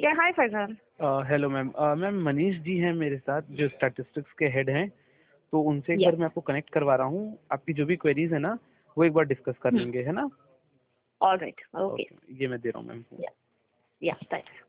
या hi Faizan. Hello ma'am. Ma'am Manish ji हैं मेरे साथ, जो स्टैटिस्टिक्स के हेड हैं, तो उनसे एक बार मैं आपको कनेक्ट करवा रहा हूँ। आपकी जो भी क्वेरीज है ना, वो एक बार डिस्कस कर लेंगे, है ना? Alright, okay. ये मैं दे रहा हूँ ma'am. Yeah thanks.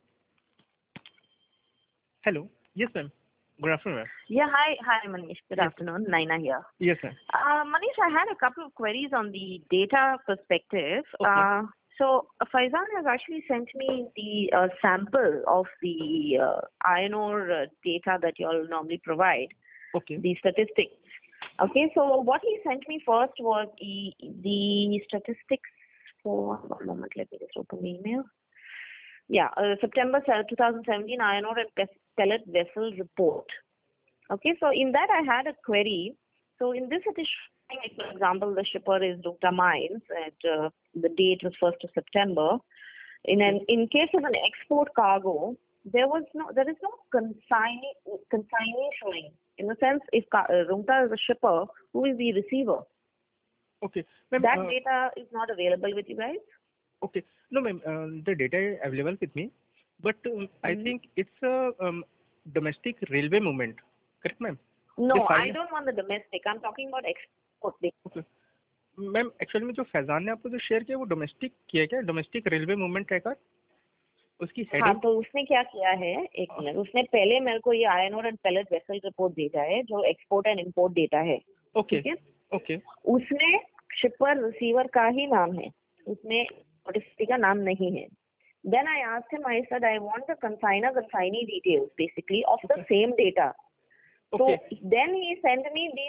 Hello. Yes, ma'am. Good afternoon, ma'am. Yeah, hi Manish. Good afternoon. Naina here. Yes, ma'am. Manish, I had a couple of queries on the data perspective. Okay. So Faizan has actually sent me the sample of the iron ore data that you all normally provide. Okay. The statistics. Okay, so what he sent me first was the statistics for one moment. Let me just open the email. Yeah, September 2017 iron ore and pellet vessel report. Okay, so in that I had a query. So in this it is showing, like, for example, the shipper is Rungta Mines and the date was 1st of September. In case of an export cargo, there is no consignee showing. In the sense, if Rungta is a shipper, who is the receiver? Okay. Ma'am, that data is not available with you guys? Okay. No, ma'am. The data is available with me, but I think it's a domestic railway movement. Correct, ma'am? No, I don't want the domestic. I'm talking about export data. Okay. Ma'am actually में जो फैजान ने आपको जो share किया वो domestic किया क्या? Domestic railway movement tracker उसकी हेडिंग। हाँ, तो उसने क्या किया है, एक मिनट, उसने पहले मेरे को ये iron ore and pellet vessel report भेजा है जो एक्सपोर्ट एंड इंपोर्ट डेटा है। ओके ठीक है, ओके। उसमें शिपर रिसीवर का ही नाम है, उसमें नोटिफिकेशन का नाम नहीं है। Then I asked him, I said, I want the consignee details basically of the same data. Okay. So then he sent me the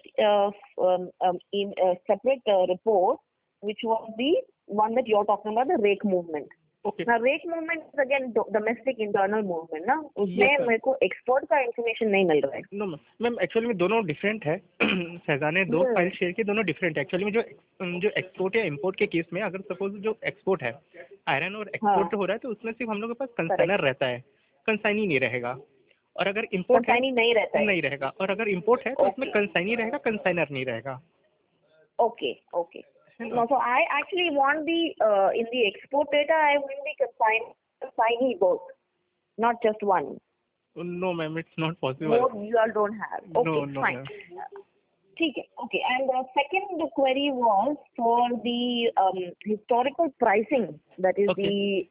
separate report, which was the one that you're talking about, the rake movement. Okay. Now rake movement is again domestic internal movement ना, उसमें Yes, मेरे को export का information नहीं मिल रहा है। No ma'am, actually में दोनों डिफरेंट है। फैजान ने दो फाइल शेयर की, दोनों डिफरेंट है। एक्चुअली में जो एक्सपोर्ट या इंपोर्ट के केस में, अगर सपोज जो एक्सपोर्ट है आयरन और एक्सपोर्ट हो रहा है, तो उसमें सिर्फ हम लोग के पास कंसाइनर रहता है, कंसाइनी नहीं रहेगा। और अगर इंपोर्ट है नहीं रहता है, नहीं रहेगा। और अगर इंपोर्ट है तो उसमें कंसाइनी रहेगा, कंसाइनर नहीं रहेगा। Okay okay. No, so I actually want in the export data, I want the consignee both, not just one. No, ma'am, it's not possible. Both you all don't have. Okay, no, fine. Ma'am. ठीक है, okay. And the second query was for the historical pricing, that is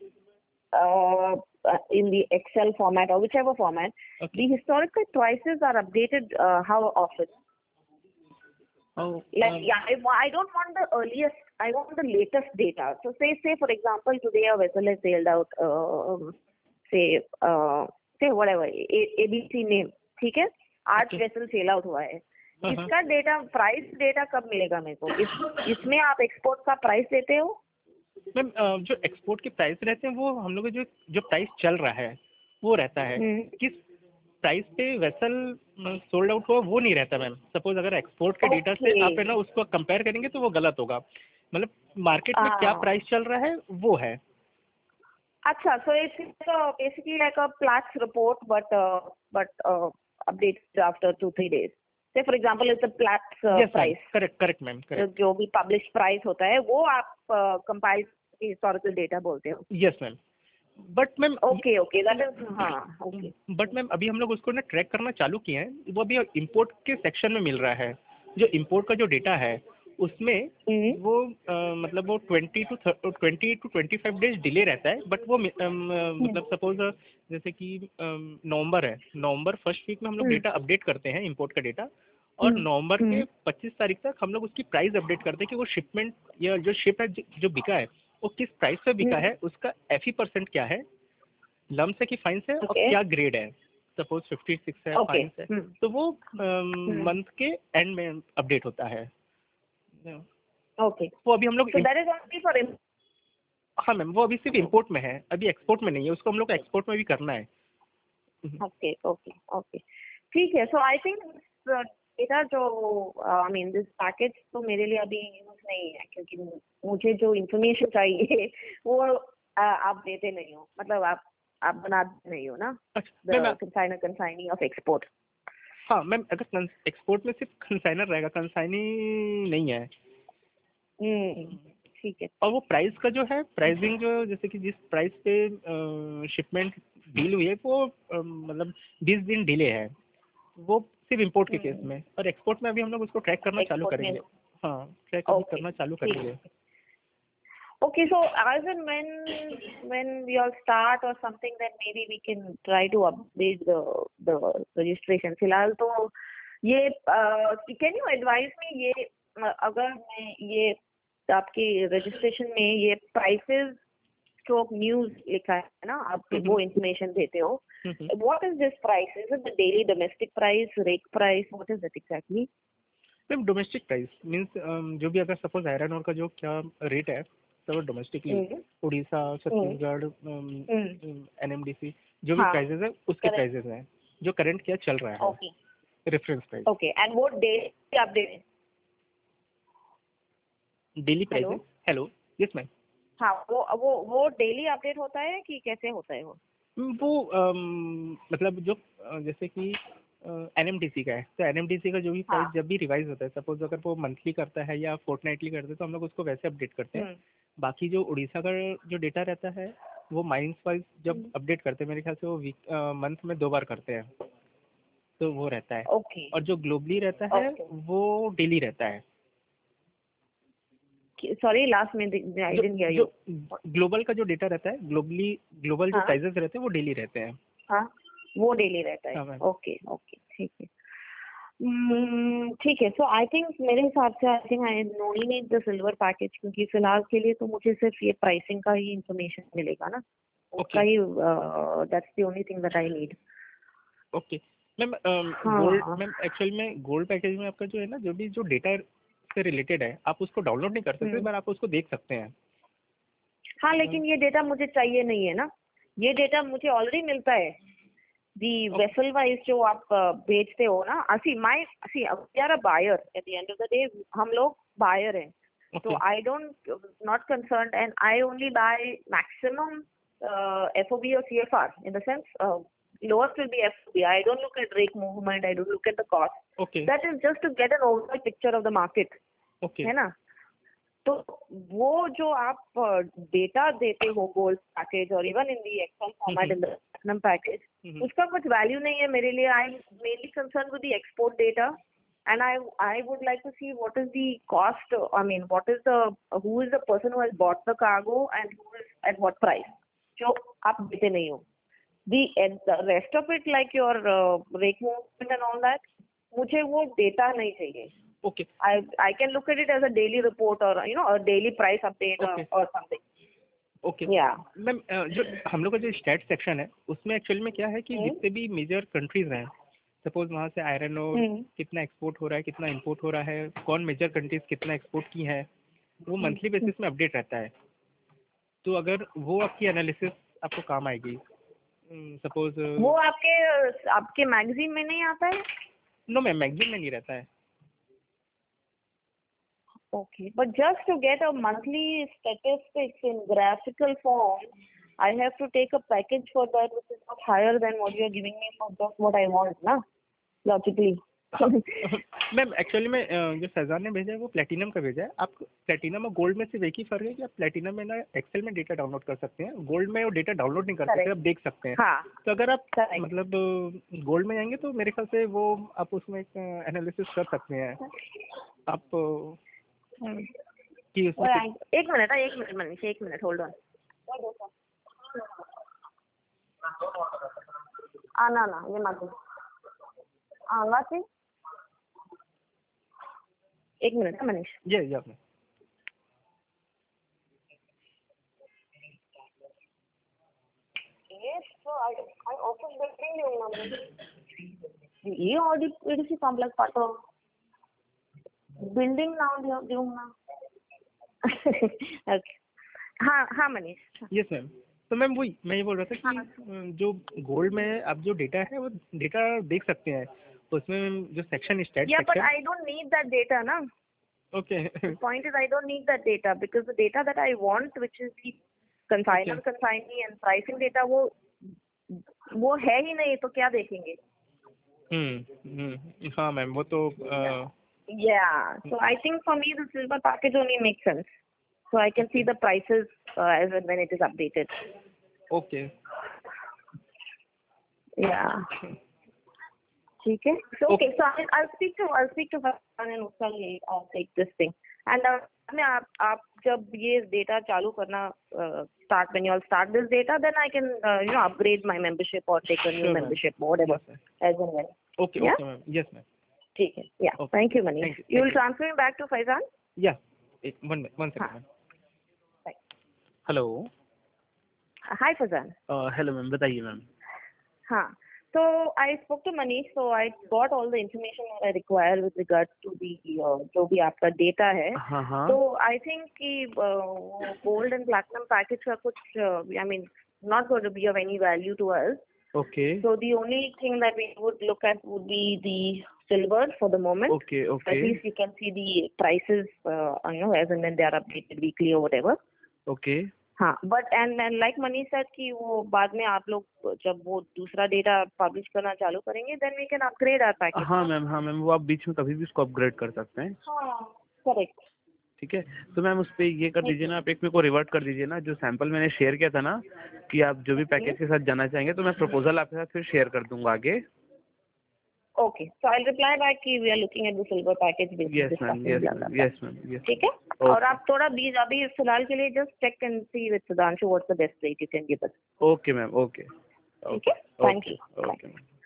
in the Excel format or whichever format. Okay. The historical prices are updated how often? Oh, I don't want the earliest, I want the latest data. So say for example, today a vessel has sailed out, say whatever, ABC name, ठीक है, आज vessel sell out हुआ है, इसका data, price data कब मिलेगा मेरे को? इसमें आप एक्सपोर्ट का प्राइस देते हो? मैम, जो एक्सपोर्ट के प्राइस रहते हैं वो हम लोग जो प्राइस चल रहा है वो रहता है। किस प्राइस पे वेसल सोल्ड आउट हुआ वो नहीं रहता मैम। सपोज अगर एक्सपोर्ट के डेटा से आप है ना उसको कंपेयर करेंगे तो वो गलत होगा। मतलब मार्केट में क्या प्राइस चल रहा है वो है। अच्छा, so it's basically like a Platts report but updated after 2-3 days. Say for example it's a Platts price. Correct ma'am, correct. जो भी पब्लिश प्राइस होता है वो आप कंपाइल हिस्टोरिकल डेटा बोलते हो? Yes ma'am. But ma'am okay that is, हाँ okay. But ma'am अभी हम लोग उसको ना ट्रैक करना चालू किए हैं, वो अभी इंपोर्ट के सेक्शन में मिल रहा है। जो इंपोर्ट का जो डेटा है उसमें वो मतलब वो 20 to 25 डेज डिले रहता है। बट वो मतलब सपोज जैसे कि नवंबर है, नवंबर फर्स्ट वीक में हम लोग डेटा अपडेट करते हैं इंपोर्ट का डेटा, और नवंबर के 25 तारीख तक हम लोग उसकी प्राइस अपडेट करते हैं कि वो शिपमेंट या जो शिप है जो बिका है वो किस प्राइस पे बिका है, उसका FE% क्या है, लम्स है कि फाइन्स है, और क्या ग्रेड है। सपोज 56 है, फाइन्स है, तो वो मंथ के एंड में अपडेट होता है। ओके, वो अभी हम लोग दैट इज ओनली फॉर, हाँ मैम, वो अभी सिर्फ इंपोर्ट में है, अभी एक्सपोर्ट में नहीं है। उसको हम लोग को एक्सपोर्ट में भी करना है। ओके ओके ओके, ठीक है। सो आई थिंक डेटा जो आई मीन दिस पैकेज तो मेरे लिए अभी यूज नहीं है, क्योंकि मुझे जो इंफॉर्मेशन चाहिए वो आप देते नहीं हो, मतलब आप बनाते नहीं हो ना, कंसाइनी ऑफ एक्सपोर्ट। हाँ मैम, अगर एक्सपोर्ट में सिर्फ कंसाइनर रहेगा, कंसाइनी नहीं है। ठीक है। और वो प्राइस का जो है, प्राइसिंग जो जैसे कि जिस प्राइस पे शिपमेंट डील हुई है वो मतलब 20 दिन डिले है, वो सिर्फ इंपोर्ट के केस में। और एक्सपोर्ट में अभी हम लोग उसको ट्रैक करना चालू एक्सपोर्ट में करेंगे। हाँ, ट्रैक अभी ओके करना चालू ठीक करेंगे। है। Okay, so as and when we all start or something, then maybe we can try to update the registration. फिलहाल तो ये can you advise me ये अगर मैं ये आपके registration में ये prices stroke news लिखा है ना, आप वो information देते हो, what is this price? Is it the daily domestic price, rake price? What is it exactly? Ma'am domestic price means जो भी अगर सपोज आयरन ओर का जो क्या रेट है तो डोमेस्टिकली उड़ीसा, छत्तीसगढ़, एनएमडीसी जो भी प्राइसेस है उसके प्राइसेस हैं जो करंट क्या चल रहा है, Okay. Reference price. Okay, and वो daily update, daily prices. Hello, yes ma'am. हाँ, वो डेली अपडेट होता है कि कैसे होता है वो मतलब जो जैसे कि एनएमडीसी का है तो एनएमडीसी का जो भी प्राइस जब भी रिवाइज होता है, सपोज अगर वो मंथली करता है या फोर्टनाइटली करता है तो हम लोग उसको वैसे अपडेट करते हैं। बाकी जो उड़ीसा का जो डेटा रहता है वो माइंस वाइज जब अपडेट करते हैं, मेरे ख्याल से वो मंथ में 2 बार करते हैं, तो वो रहता है। ओके। और जो ग्लोबली रहता है वो डेली रहता है। सॉरी, लास्ट में I didn't hear you. Global का जो डेटा रहता है, ग्लोबल जो प्राइसेस रहते हैं वो डेली रहते हैं। हाँ, वो डेली रहता है। हाँ, ओके ओके, ठीक है। ठीक है, सो आई थिंक मेरे हिसाब से I think I no need the silver package, क्योंकि फिलहाल के लिए तो मुझे सिर्फ ये प्राइसिंग का ही इंफॉर्मेशन मिलेगा ना, उसका ही, that's the only thing that I need. Okay ma'am, gold ma'am actual में गोल्ड पैकेज में आपका जो है ना, जो भी जो डेटा से रिलेटेड है आप उसको डाउनलोड नहीं कर सकते, पर आप उसको देख सकते हैं। हाँ, लेकिन ये डेटा मुझे चाहिए नहीं है ना, ये डेटा मुझे ऑलरेडी मिलता है। दी वेसल वाइज जो आप बेचते हो ना, we are a buyer at the end of the day, हम लोग बायर हैं, तो I don't not concerned and I only buy maximum FOB or CFR, in the sense lowest will be FOB. I don't look at rake movement, I don't look at the cost. Okay. That is just to get an overall picture of the market. Okay. है ना? तो वो जो आप data देते हो gold package और even in the excel format in the platinum package, उसका कुछ वैल्यू नहीं है मेरे लिए। I am mainly concern with the export data and I would like to see what is the cost, I mean what is the who is the person who has bought the cargo and who is at what price, जो आप देते नहीं हो। the rest of it like your rake movement and all that, मुझे वो data नहीं चाहिए। Okay. I can look at it as a daily report or a daily price update or something. Okay. Yeah. Ma'am जो हम लोग का जो stat section है उसमें एक्चुअली में क्या है कि जितने भी मेजर कंट्रीज हैं, सपोज वहाँ से आयरन और कितना एक्सपोर्ट हो रहा है, कितना इंपोर्ट हो रहा है, कौन मेजर कंट्रीज कितना एक्सपोर्ट की है, वो मंथली बेसिस में अपडेट रहता है। तो अगर वो आपकी एनालिसिस आपको काम आएगी, सपोज वो आपके मैगजीन में नहीं आता है? नो मैम, मैगजीन में नहीं रहता है। Okay, but just to get a monthly statistics in graphical form, I have to take a package for that which is not higher than what you are giving me for just what I want, ना? Logically. Ma'am actually में जो फैजान ने भेजा है वो platinum का भेजा है। आप प्लेटिनम और गोल्ड में सिर्फ एक ही फर्क है कि आप प्लेटिनम में ना एक्सेल में डेटा डाउनलोड कर सकते हैं, गोल्ड में वो डेटा डाउनलोड नहीं कर सकते, आप देख सकते हैं। हाँ, तो अगर आप मतलब गोल्ड में जाएंगे तो मेरे ख्याल से वो आप उसमें एक एनालिसिस कर सकते हैं आप कि उसमें। एक मिनट मनीष, एक मिनट होल्ड ऑन। ना ये मत आंगा एक मिनट मनीष। जी आपने ये ऑडिट कॉम्प्लेक्स पाठो बिल्डिंग नाव देऊ ना। ओके, हाँ मनीष। Yes ma'am. तो मैम वही मैं ये बोल रहा था कि जो गोल्ड में आप जो डेटा है वो डेटा देख सकते हैं, तो उसमें जो section stat section, but I don't need that data ना। Okay, point is I don't need that data because the data that I want which is the consignor consignee and pricing data वो है ही नहीं, तो क्या देखेंगे? हाँ ma'am, वो तो yeah, so I think for me the silver package only makes sense. so I can see the prices as and when it is updated. Okay. Yeah. ठीक है. So okay, so I'll speak to Farhan and उसका ये I'll take this thing. And मैं आप जब ये data चालू करना start when you all start this data, then I can upgrade my membership or take a new membership or whatever as and when. Okay. Yeah? Okay, ma'am. Yes, ma'am. ठीक है. Yeah. Okay. Thank you, Manish. Thank you. You will transfer me back to Faizan? Yeah. One second, ma'am. Right. Hello. Hi, Faizan. Hello ma'am, बताइए ma'am. हाँ. So I spoke to Manish, so I got all the information that I require with regards to the जो भी आपका data है. हाँ हाँ. So I think कि gold and platinum package का कुछ I mean not going to be of any value to us. Okay. So the only thing that we would look at would be the silver for the moment. Okay. Okay. At least you can see the prices, as and when they are updated weekly or whatever. Okay. हाँ, but and like Manish said कि वो बाद में आप लोग जब वो दूसरा डेटा पब्लिश करना चालू करेंगे, then we can upgrade our package. हाँ मैम वो आप बीच में कभी भी उसको अपग्रेड कर सकते हैं. हाँ, correct. ठीक है. तो मैम उस पे ये कर दीजिए ना, आप एक मेरे को रिवर्ट कर दीजिए ना, जो सैंपल मैंने शेयर किया था ना कि आप जो भी पैकेज के साथ जाना चाहेंगे, तो मैं प्रपोजल आपके साथ फिर शेयर कर दूंगा आगे. Okay, so I'll reply back कि we are looking at the silver package. Yes ma'am. Yes. ठीक है. और आप थोड़ा बीज अभी फिलहाल के लिए just check and see with Sudhanshu what's the best rate you can give us. Okay ma'am. Okay. ठीक है. Thank you. Okay.